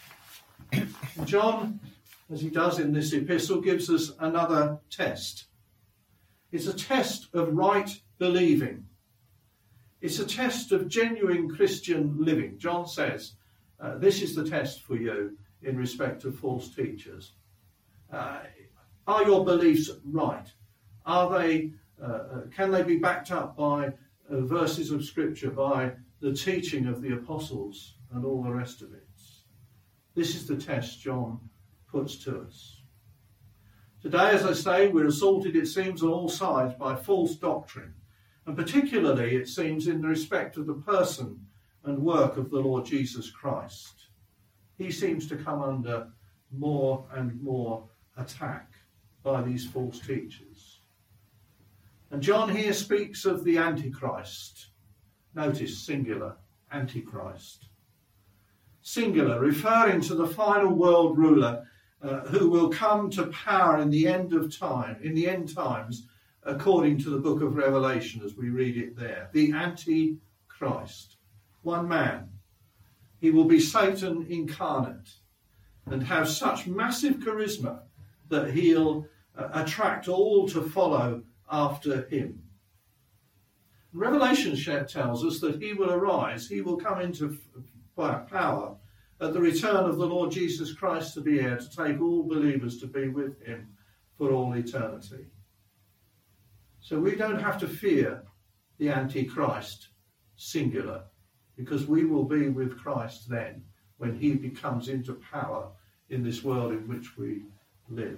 [SPEAKER 2] John, as he does in this epistle, gives us another test. It's a test of right believing. It's a test of genuine Christian living. John says, this is the test for you in respect of false teachers. Are your beliefs right? Are they? Can they be backed up by verses of Scripture, by the teaching of the apostles and all the rest of it? This is the test John puts to us. Today, as I say, we're assaulted, it seems, on all sides by false doctrine, and particularly, it seems, in respect of the person and work of the Lord Jesus Christ. He seems to come under more and more attack by these false teachers. And John here speaks of the Antichrist. Notice, singular, Antichrist. Singular, referring to the final world ruler who will come to power in the end of time, in the end times, according to the book of Revelation as we read it there. The Antichrist. One man. He will be Satan incarnate and have such massive charisma that he'll attract all to follow after him. Revelation tells us that he will arise, he will come into power at the return of the Lord Jesus Christ to be here to take all believers to be with him for all eternity. So we don't have to fear the Antichrist, singular, because we will be with Christ then when he comes into power in this world in which we live.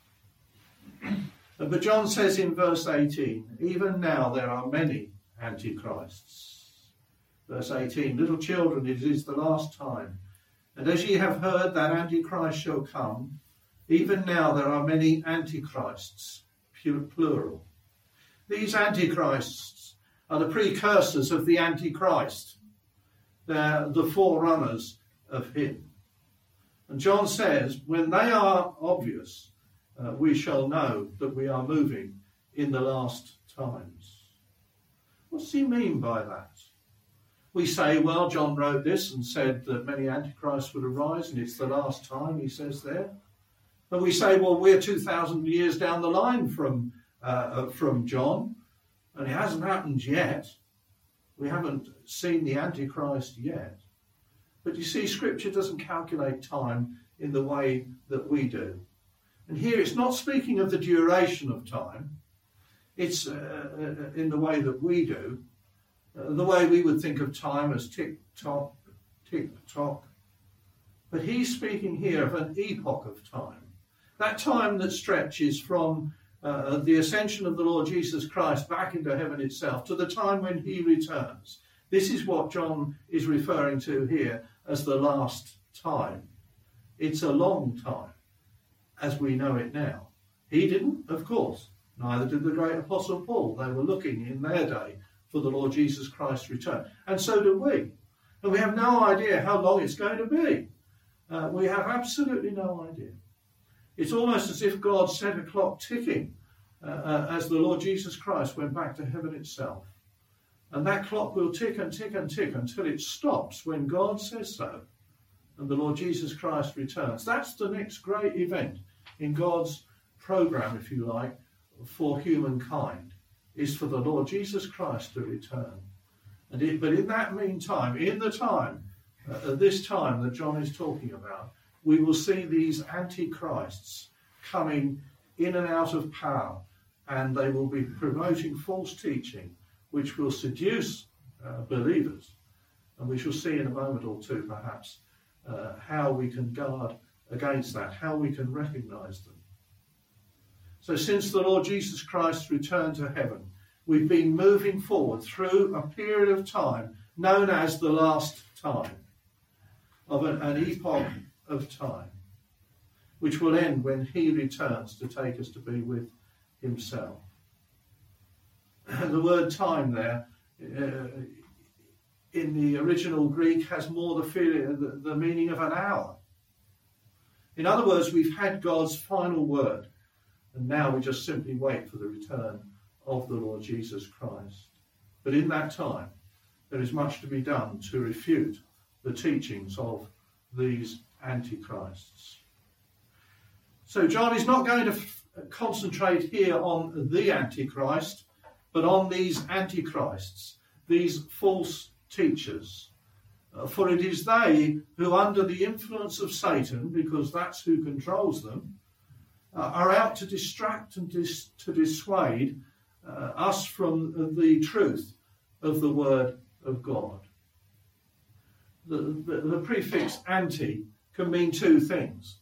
[SPEAKER 2] But John says in verse 18, even now there are many antichrists. Verse 18, little children, it is the last time. And as ye have heard that Antichrist shall come, even now there are many antichrists, plural. These antichrists are the precursors of the Antichrist. They're the forerunners of him. And John says, when they are obvious, we shall know that we are moving in the last times. What does he mean by that? We say, well, John wrote this and said that many antichrists would arise and it's the last time, he says there. And we say, well, we're 2,000 years down the line from John and it hasn't happened yet. We haven't seen the Antichrist yet. But you see, Scripture doesn't calculate time in the way that we do. And here it's not speaking of the duration of time. It's in the way that we do. The way we would think of time as tick-tock, tick-tock. But he's speaking here of an epoch of time. That time that stretches from the ascension of the Lord Jesus Christ back into heaven itself to the time when he returns. This is what John is referring to here as the last time. It's a long time, as we know it now. He didn't, of course. Neither did the great Apostle Paul. They were looking in their day for the Lord Jesus Christ's return. And so do we. And we have no idea how long it's going to be. We have absolutely no idea. It's almost as if God set a clock ticking as the Lord Jesus Christ went back to heaven itself. And that clock will tick and tick and tick until it stops when God says so and the Lord Jesus Christ returns. That's the next great event in God's program, if you like, for humankind, is for the Lord Jesus Christ to return. But in that meantime, in the time, this time that John is talking about, we will see these antichrists coming in and out of power, and they will be promoting false teaching, which will seduce believers. And we shall see in a moment or two, perhaps, how we can guard against that, how we can recognize them. So since the Lord Jesus Christ returned to heaven, we've been moving forward through a period of time known as the last time, of an epoch of time, which will end when he returns to take us to be with himself. The word time there, in the original Greek, has more the meaning of an hour. In other words, we've had God's final word, and now we just simply wait for the return of the Lord Jesus Christ. But in that time, there is much to be done to refute the teachings of these antichrists. So John is not going to concentrate here on the Antichrist, but on these antichrists, these false teachers. For it is they who, under the influence of Satan, because that's who controls them, are out to distract and to dissuade us from the truth of the Word of God. The prefix anti can mean two things.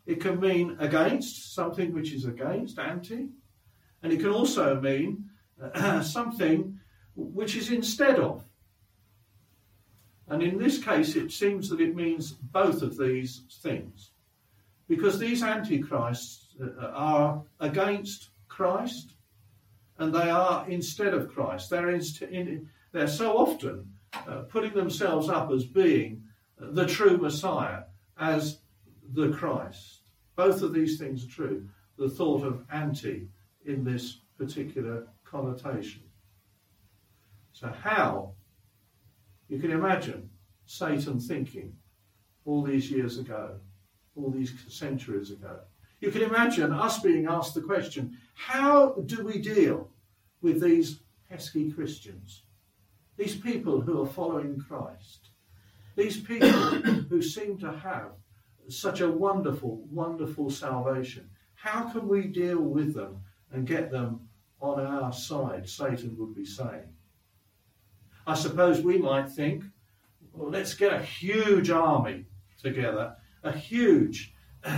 [SPEAKER 2] It can mean against, something which is against, anti. And it can also mean something which is instead of. And in this case, it seems that it means both of these things. Because these antichrists are against Christ, and they are instead of Christ. They're so often putting themselves up as being the true Messiah, as the Christ. Both of these things are true. The thought of anti in this particular connotation. So how, you can imagine Satan thinking all these years ago, all these centuries ago. You can imagine us being asked the question, how do we deal with these pesky Christians? These people who are following Christ. These people who seem to have such a wonderful, wonderful salvation. How can we deal with them and get them on our side, Satan would be saying. I suppose we might think, well, let's get a huge army together, a huge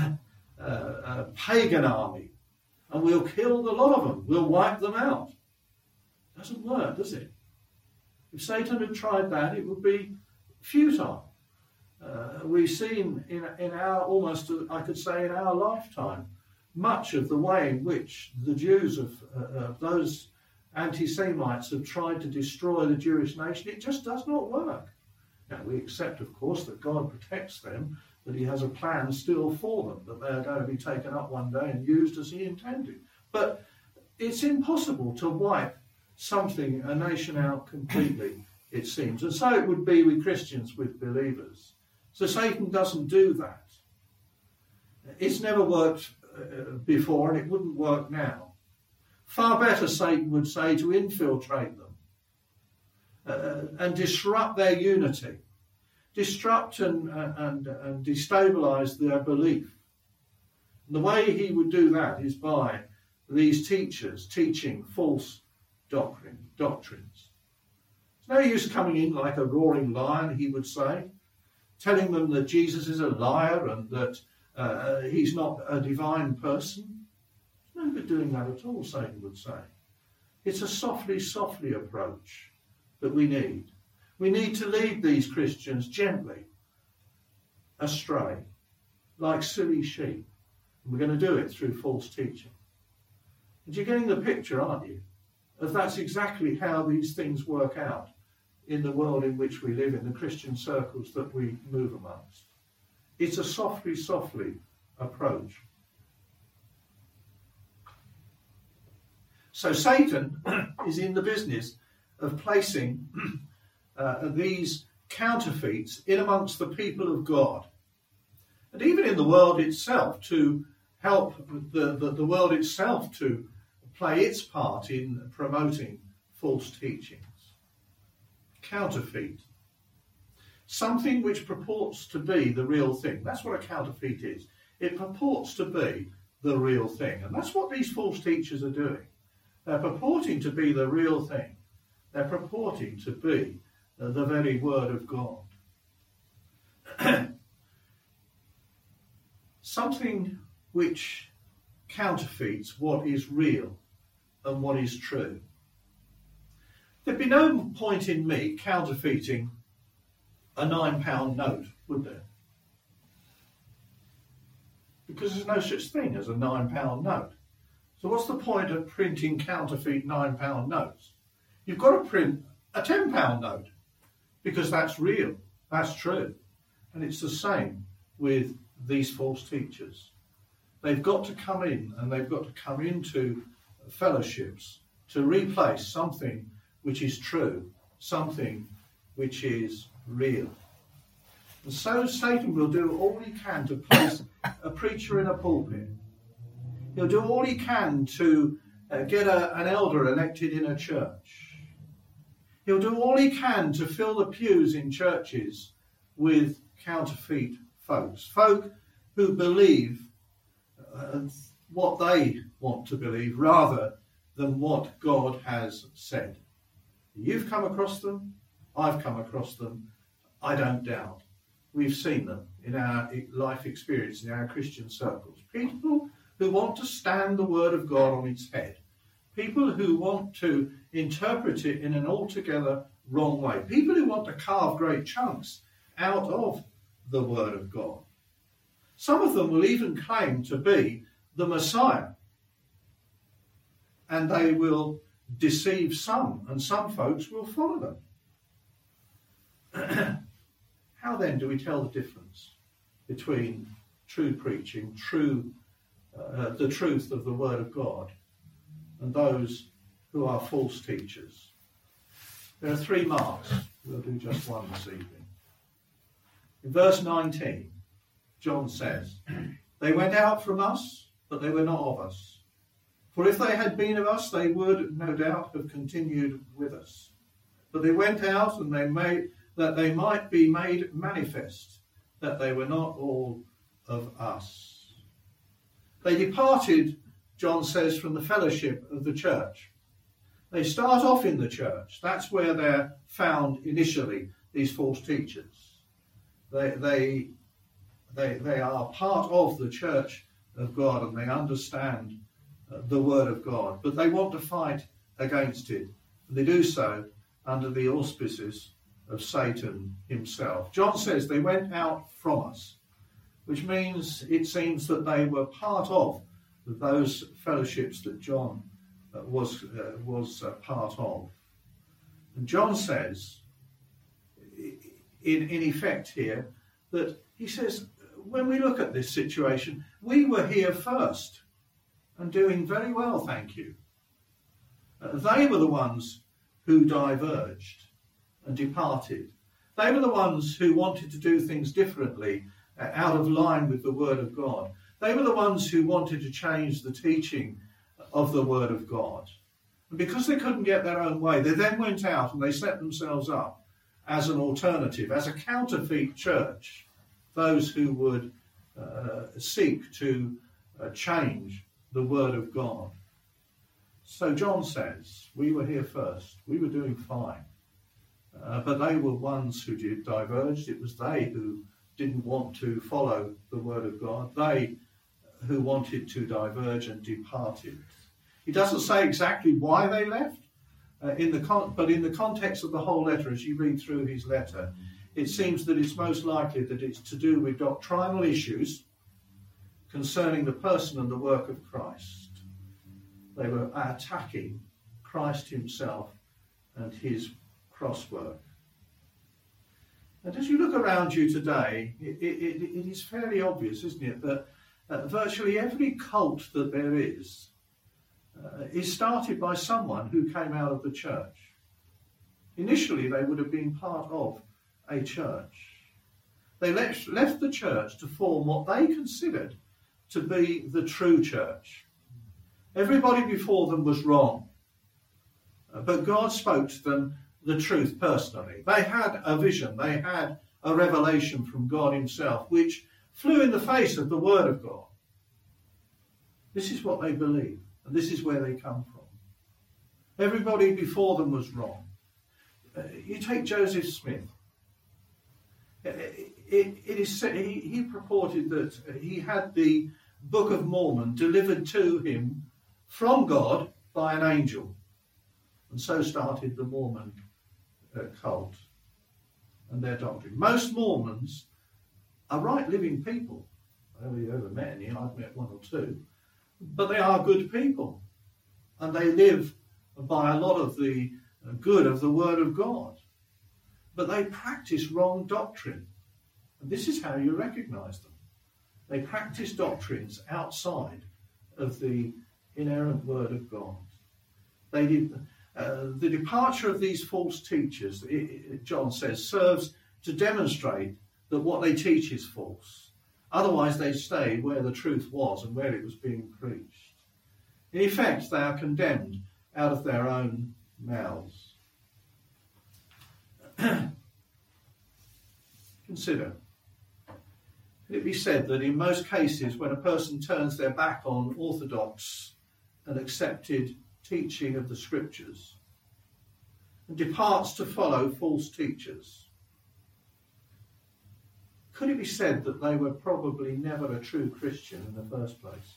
[SPEAKER 2] pagan army, and we'll kill the lot of them. We'll wipe them out. Doesn't work, does it? If Satan had tried that, it would be futile. We've seen in our, almost, I could say, in our lifetime, much of the way in which the Jews of those anti-Semites have tried to destroy the Jewish nation. It just does not work. Now, we accept, of course, that God protects them, that he has a plan still for them, that they are going to be taken up one day and used as he intended. But it's impossible to wipe something, a nation out completely, it seems. And so it would be with Christians, with believers. So Satan doesn't do that. It's never worked before, and it wouldn't work now. Far better, Satan would say, to infiltrate them and disrupt their unity, disrupt and destabilise their belief. And the way he would do that is by these teachers teaching false doctrines. It's no use coming in like a roaring lion, he would say, telling them that Jesus is a liar and that he's not a divine person. There's no good doing that at all, Satan would say. It's a softly approach that we need. We need to lead these Christians gently astray, like silly sheep. And we're going to do it through false teaching. And you're getting the picture, aren't you? Of that's exactly how these things work out in the world in which we live, in the Christian circles that we move amongst. It's a softly approach. So Satan is in the business of placing these counterfeits in amongst the people of God. And even in the world itself, to help the world itself to play its part in promoting false teachings. Counterfeit. Something which purports to be the real thing. That's what a counterfeit is. It purports to be the real thing. And that's what these false teachers are doing. They're purporting to be the real thing. They're purporting to be the very word of God. Something which counterfeits what is real and what is true. There'd be no point in me counterfeiting a £9 note, would there? Because there's no such thing as a £9 note. So what's the point of printing counterfeit £9 notes? You've got to print a £10 note because that's real, that's true. And it's the same with these false teachers. They've got to come in, and they've got to come into fellowships to replace something which is true, something which is real. And so Satan will do all he can to place a preacher in a pulpit. He'll do all he can to get an elder elected in a church. He'll do all he can to fill the pews in churches with counterfeit folks. Folk who believe what they want to believe rather than what God has said. You've come across them. I've come across them. I don't doubt. We've seen them. in our life experience, in our Christian circles. People who want to stand the Word of God on its head. People who want to interpret it in an altogether wrong way. People who want to carve great chunks out of the Word of God. Some of them will even claim to be the Messiah. And they will deceive some, and some folks will follow them. How then do we tell the difference between true preaching, the truth of the Word of God, and those who are false teachers? There are 3 marks. We'll do just one this evening. In verse 19, John says, "They went out from us, but they were not of us. For if they had been of us, they would no doubt have continued with us. But they went out, and that they might be made manifest, that they were not all of us." They departed, John says, from the fellowship of the church. They start off in the church. That's where they're found initially, these false teachers. They are part of the church of God, and they understand the Word of God. But they want to fight against it. And they do so under the auspices of Satan himself. John says they went out from us, which means it seems that they were part of those fellowships that John was part of. And John says, in effect here, that he says, when we look at this situation, we were here first and doing very well, thank you. They were the ones who diverged and departed. They were the ones who wanted to do things differently, out of line with the Word of God. They were the ones who wanted to change the teaching of the Word of God. And because they couldn't get their own way, they then went out and they set themselves up as an alternative, as a counterfeit church, those who would seek to change the Word of God. So John says, we were here first. We were doing fine. But they were ones who diverged. It was they who didn't want to follow the Word of God. They who wanted to diverge and departed. He doesn't say exactly why they left, but in the context of the whole letter, as you read through his letter, it seems that it's most likely that it's to do with doctrinal issues concerning the person and the work of Christ. They were attacking Christ himself and his cross work. And as you look around you today, it is fairly obvious, isn't it, that virtually every cult that there is started by someone who came out of the church. Initially, they would have been part of a church. They left the church to form what they considered to be the true church. Everybody before them was wrong, but God spoke to them the truth personally. They had a vision, they had a revelation from God himself, which flew in the face of the Word of God. This is what they believe, and this is where they come from. Everybody before them was wrong. You take Joseph Smith. It is said he purported that he had the Book of Mormon delivered to him from God by an angel, and so started the Mormon cult and their doctrine. Most Mormons are right living people. I don't know if you've ever met any, I've met one or two, but they are good people, and they live by a lot of the good of the Word of God, but they practice wrong doctrine, and this is how you recognize them. They practice doctrines outside of the inerrant Word of God. The departure of these false teachers, John says, serves to demonstrate that what they teach is false. Otherwise, they stay where the truth was and where it was being preached. In effect, they are condemned out of their own mouths. Consider, can it be said that in most cases when a person turns their back on orthodox and accepted teaching of the Scriptures and departs to follow false teachers, could it be said that they were probably never a true Christian in the first place?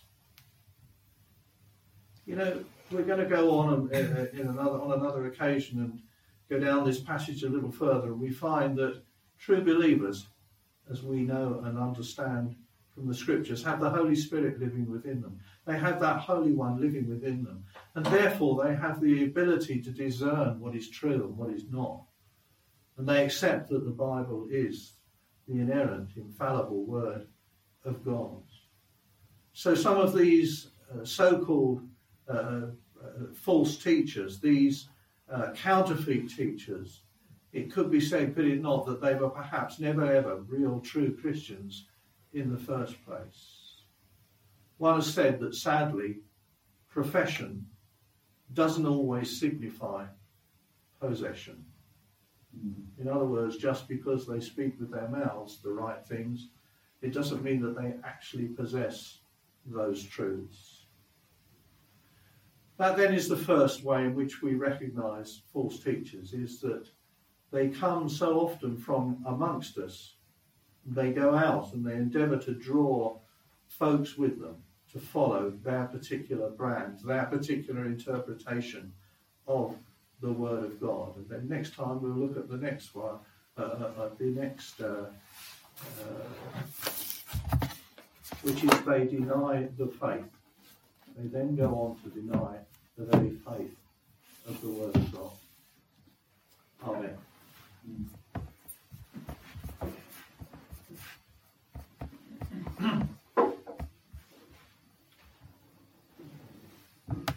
[SPEAKER 2] You know, we're going to go on on another occasion and go down this passage a little further, and we find that true believers, as we know and understand from the Scriptures, have the Holy Spirit living within them. They have that Holy One living within them, and therefore they have the ability to discern what is true and what is not. And they accept that the Bible is the inerrant, infallible Word of God. So some of these so-called false teachers, these counterfeit teachers, it could be said, could it not, that they were perhaps never ever real true Christians in the first place. One has said that sadly, profession doesn't always signify possession. In other words, just because they speak with their mouths the right things, it doesn't mean that they actually possess those truths. That then is the first way in which we recognise false teachers, is that they come so often from amongst us. They go out and they endeavour to draw folks with them to follow their particular brand, their particular interpretation of the Word of God. And then next time we'll look at the next one, which is they deny the faith. They then go on to deny the very faith of the Word of God. Amen.